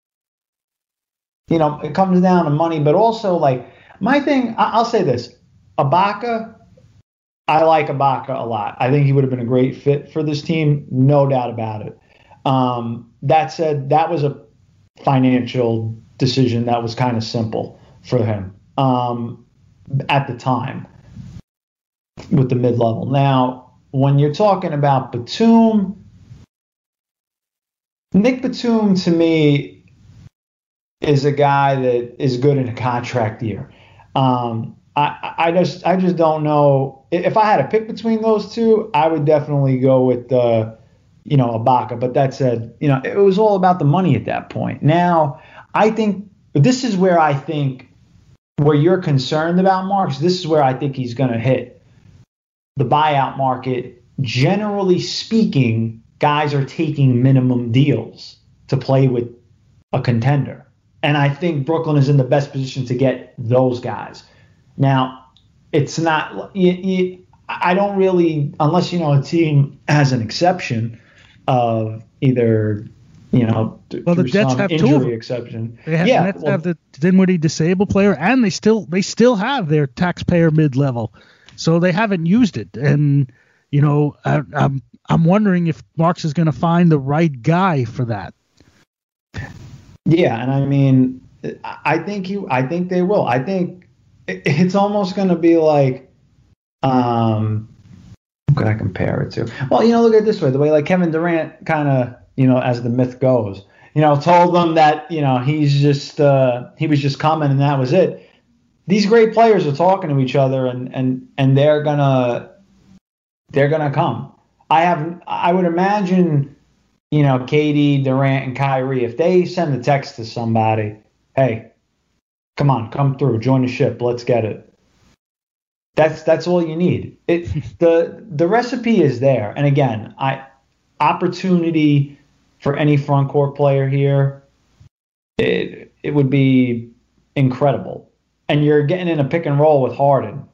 you know, it comes down to money, but also like my thing. I, I'll say this: Ibaka. I like Ibaka a lot. I think he would have been a great fit for this team, no doubt about it. Um, that said, that was a financial decision that was kind of simple for him um, at the time with the mid-level. Now, when you're talking about Batum, Nick Batum to me is a guy that is good in a contract year. Um, I, I just I just don't know. If I had to pick between those two, I would definitely go with the, you know, Ibaka. But that said, you know, it was all about the money at that point. Now, I think this is where I think where you're concerned about Marks, this is where I think he's going to hit the buyout market. Generally speaking, guys are taking minimum deals to play with a contender. And I think Brooklyn is in the best position to get those guys. Now, it's not you, you, I don't really, unless, you know, a team has an exception of either, you know, well, the Jets have two of them. Exception. They have, yeah, the Nets well, have the Dinwiddie disabled player, and they still they still have their taxpayer mid-level, so they haven't used it. And, you know, I, I'm I'm wondering if Marks is going to find the right guy for that. Yeah, and I mean, I think you. I think they will. I think. It's almost going to be like, um, what can I compare it to? Well, you know, look at it this way. The way like Kevin Durant kind of, you know, as the myth goes, you know, told them that, you know, he's just, uh, he was just coming and that was it. These great players are talking to each other and, and, and they're going to, they're going to come. I have, I would imagine, you know, K D, Durant, and Kyrie, if they send a text to somebody, hey, come on, come through, join the ship, let's get it. That's that's all you need. It the the recipe is there. And again, I opportunity for any front court player here, it it would be incredible. And you're getting in a pick and roll with Harden.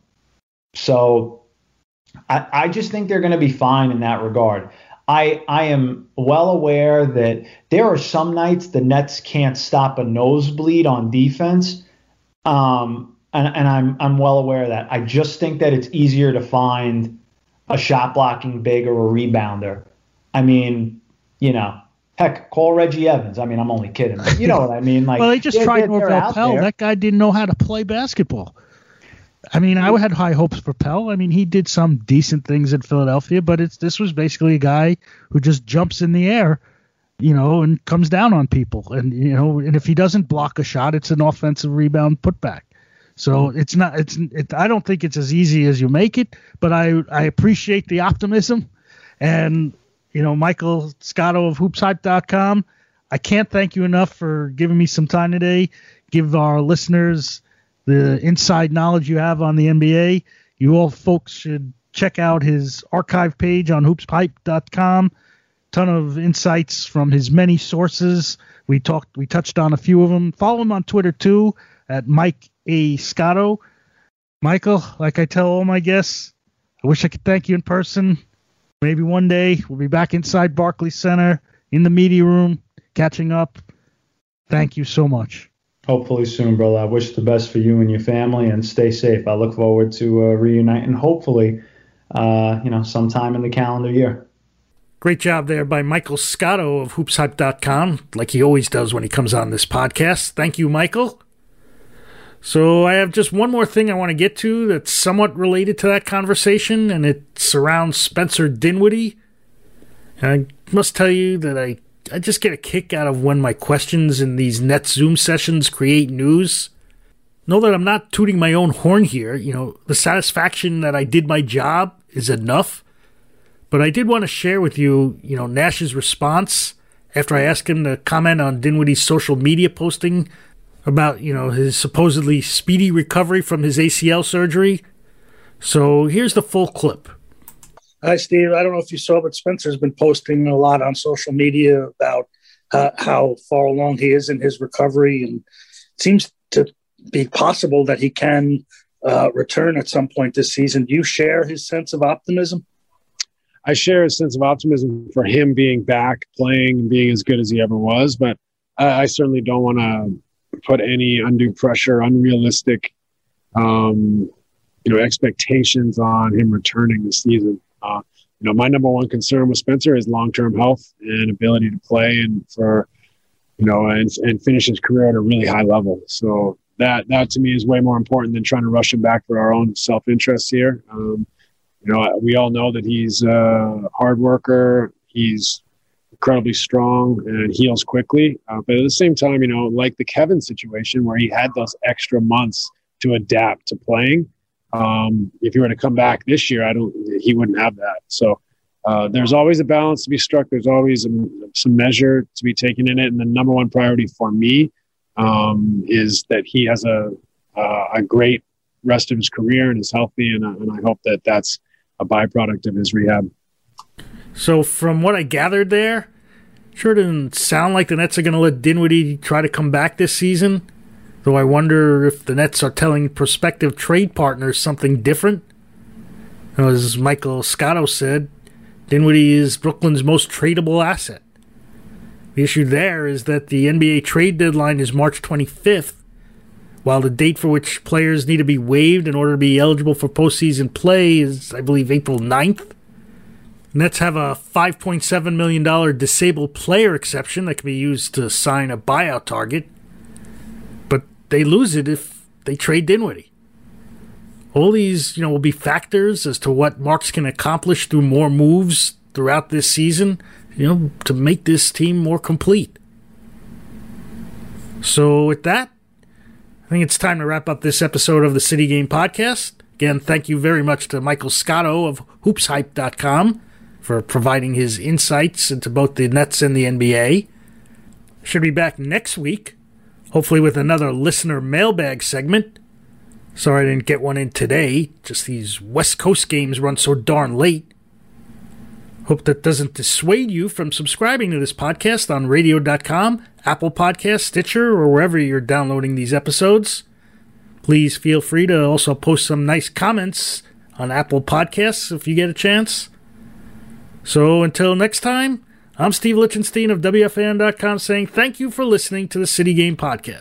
So I, I just think they're going to be fine in that regard. I I am well aware that there are some nights the Nets can't stop a nosebleed on defense. Um, and, and I'm I'm well aware of that. I just think that it's easier to find a shot blocking big or a rebounder. I mean, you know, Heck, call Reggie Evans. I mean, I'm only kidding. But you know what I mean? Like, well, they just they're, tried they're, Norvell they're Pell. there. That guy didn't know how to play basketball. I mean, I had high hopes for Pell. I mean, he did some decent things in Philadelphia, but it's this was basically a guy who just jumps in the air, you know, and comes down on people. And, you know, and if he doesn't block a shot, it's an offensive rebound putback. So mm-hmm. it's not, it's, it, I don't think it's as easy as you make it, but I, I appreciate the optimism. And, you know, Michael Scotto of hoops hype dot com, I can't thank you enough for giving me some time today. Give our listeners the inside knowledge you have on the N B A. You all folks should check out his archive page on hoops hype dot com. Ton of insights from his many sources. We talked, we touched on a few of them. Follow him on Twitter too at Mike A. Scotto. Michael, like I tell all my guests, I wish I could thank you in person. Maybe one day we'll be back inside Barclays Center in the media room, catching up. Thank you so much. Hopefully soon, brother. I wish the best for you and your family, and stay safe. I look forward to uh, reuniting, hopefully, uh, you know, sometime in the calendar year. Great job there by Michael Scotto of hoops hype dot com, like he always does when he comes on this podcast. Thank you, Michael. So I have just one more thing I want to get to that's somewhat related to that conversation, and it surrounds Spencer Dinwiddie. And I must tell you that I I just get a kick out of when my questions in these Nets Zoom sessions create news. Know that I'm not tooting my own horn here. You know, the satisfaction that I did my job is enough. But I did want to share with you, you know, Nash's response after I asked him to comment on Dinwiddie's social media posting about, you know, his supposedly speedy recovery from his A C L surgery. So here's the full clip. Hi, Steve. I don't know if you saw, but Spencer's been posting a lot on social media about uh, how far along he is in his recovery, and it seems to be possible that he can uh, return at some point this season. Do you share his sense of optimism? I share his sense of optimism for him being back, playing, and being as good as he ever was, but I, I certainly don't want to put any undue pressure, unrealistic, um, you know, expectations on him returning this season. Uh, you know, my number one concern with Spencer is long-term health and ability to play and for, you know, and, and finish his career at a really high level. So that, that to me is way more important than trying to rush him back for our own self-interest here. Um, you know, we all know that he's a hard worker. He's incredibly strong and heals quickly. Uh, but at the same time, you know, like the Kevin situation where he had those extra months to adapt to playing. Um, if he were to come back this year, I don't, he wouldn't have that. So uh, there's always a balance to be struck. There's always a, some measure to be taken in it. And the number one priority for me um, is that he has a, uh, a great rest of his career and is healthy. And, uh, and I hope that that's a byproduct of his rehab. So from what I gathered there, sure didn't sound like the Nets are going to let Dinwiddie try to come back this season. Though I wonder if the Nets are telling prospective trade partners something different. As Michael Scotto said, Dinwiddie is Brooklyn's most tradable asset. The issue there is that the N B A trade deadline is March twenty-fifth, while the date for which players need to be waived in order to be eligible for postseason play is, I believe, April ninth. Nets have a five point seven million dollars disabled player exception that can be used to sign a buyout target. They lose it if they trade Dinwiddie. All these, you know, will be factors as to what Marks can accomplish through more moves throughout this season, you know, to make this team more complete. So with that, I think it's time to wrap up this episode of the City Game Podcast. Again, thank you very much to Michael Scotto of hoops hype dot com for providing his insights into both the Nets and the N B A. Should be back next week, hopefully with another listener mailbag segment. Sorry I didn't get one in today. Just these West Coast games run so darn late. Hope that doesn't dissuade you from subscribing to this podcast on radio dot com, Apple Podcasts, Stitcher, or wherever you're downloading these episodes. Please feel free to also post some nice comments on Apple Podcasts if you get a chance. So until next time, I'm Steve Lichtenstein of W F A N dot com saying thank you for listening to the City Game Podcast.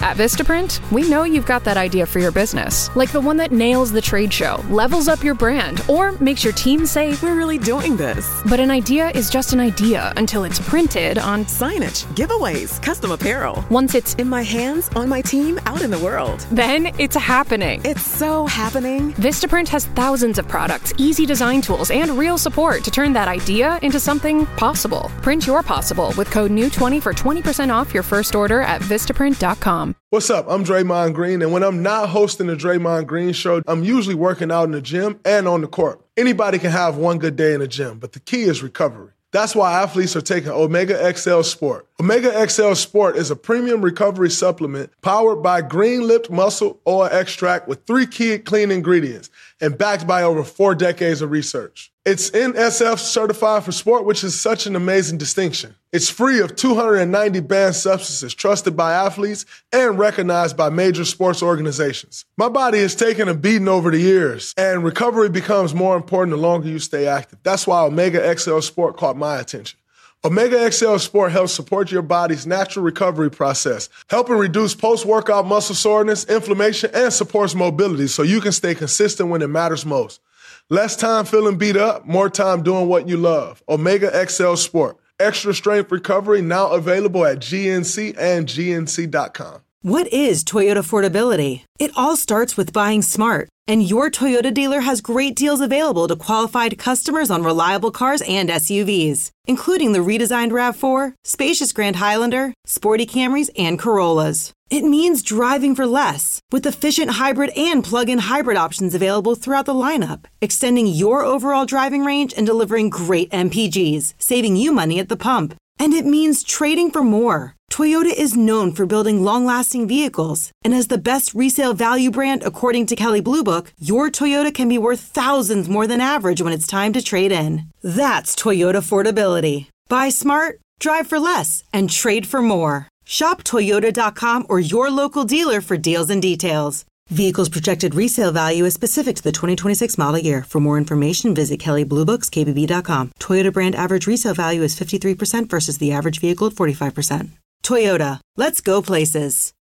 At Vistaprint, we know you've got that idea for your business, like the one that nails the trade show, levels up your brand, or makes your team say, "We're really doing this." But an idea is just an idea until it's printed on signage, giveaways, custom apparel. Once it's in my hands, on my team, out in the world. Then it's happening. It's so happening. Vistaprint has thousands of products, easy design tools, and real support to turn that idea into something possible. Print your possible with code new twenty for twenty percent off your first order at vistaprint dot com. What's up? I'm Draymond Green, and when I'm not hosting the Draymond Green Show, I'm usually working out in the gym and on the court. Anybody can have one good day in the gym, but the key is recovery. That's why athletes are taking Omega X L Sport. Omega X L Sport is a premium recovery supplement powered by green-lipped muscle oil extract with three key clean ingredients and backed by over four decades of research. It's N S F certified for sport, which is such an amazing distinction. It's free of two hundred ninety banned substances trusted by athletes and recognized by major sports organizations. My body has taken a beating over the years, and recovery becomes more important the longer you stay active. That's why Omega X L Sport caught my attention. Omega X L Sport helps support your body's natural recovery process, helping reduce post-workout muscle soreness, inflammation, and supports mobility so you can stay consistent when it matters most. Less time feeling beat up, more time doing what you love. Omega X L Sport. Extra strength recovery now available at G N C and G N C dot com. What is Toyota affordability? It all starts with buying smart. And your Toyota dealer has great deals available to qualified customers on reliable cars and S U Vs, including the redesigned RAV four, spacious Grand Highlander, sporty Camrys, and Corollas. It means driving for less, with efficient hybrid and plug-in hybrid options available throughout the lineup, extending your overall driving range and delivering great M P Gs, saving you money at the pump. And it means trading for more. Toyota is known for building long-lasting vehicles, and as the best resale value brand according to Kelley Blue Book, your Toyota can be worth thousands more than average when it's time to trade in. That's Toyota affordability. Buy smart, drive for less, and trade for more. Shop Toyota dot com or your local dealer for deals and details. Vehicle's projected resale value is specific to the twenty twenty-six model year. For more information, visit Kelley Blue Books K B B dot com. Toyota brand average resale value is fifty-three percent versus the average vehicle at forty-five percent. Toyota, let's go places.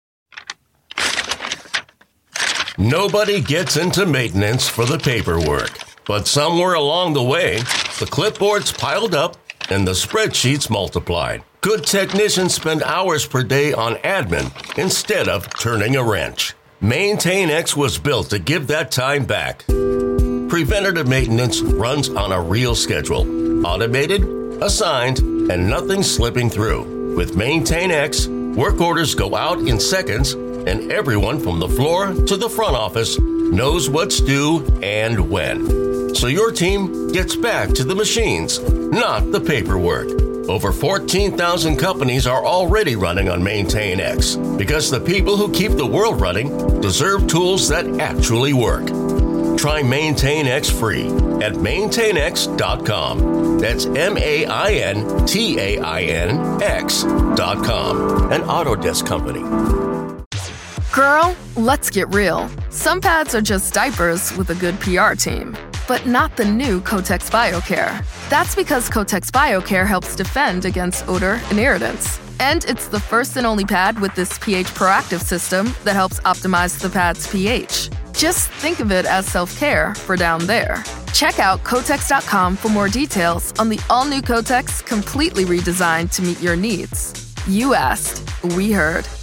Nobody gets into maintenance for the paperwork, but somewhere along the way, the clipboards piled up and the spreadsheets multiplied. Good technicians spend hours per day on admin instead of turning a wrench. MaintainX was built to give that time back. Preventative maintenance runs on a real schedule. Automated, assigned, and nothing slipping through. With MaintainX, work orders go out in seconds, and everyone from the floor to the front office knows what's due and when. So your team gets back to the machines, not the paperwork. Over fourteen thousand companies are already running on MaintainX because the people who keep the world running deserve tools that actually work. Try MaintainX free at maintain x dot com. That's M A I N T A I N X dot com. An Autodesk company. Girl, let's get real. Some pads are just diapers with a good P R team. But not the new Kotex BioCare. That's because Kotex BioCare helps defend against odor and irritants. And it's the first and only pad with this pH proactive system that helps optimize the pad's pH. Just think of it as self-care for down there. Check out Kotex dot com for more details on the all-new Kotex, completely redesigned to meet your needs. You asked, we heard.